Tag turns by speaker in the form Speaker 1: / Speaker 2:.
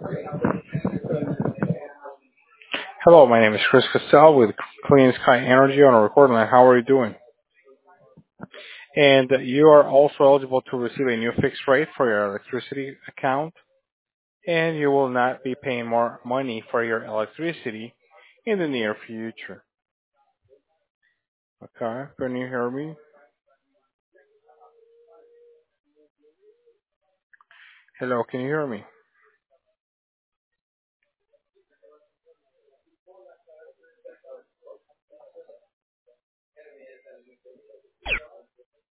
Speaker 1: Hello, my name is Chris Castell with Clean Sky Energy on a recording line. How are you doing? And you are also eligible to receive a new fixed rate for your electricity account, and you will not be paying more money for your electricity in the near future. Okay, can you hear me? Hello, can you hear me?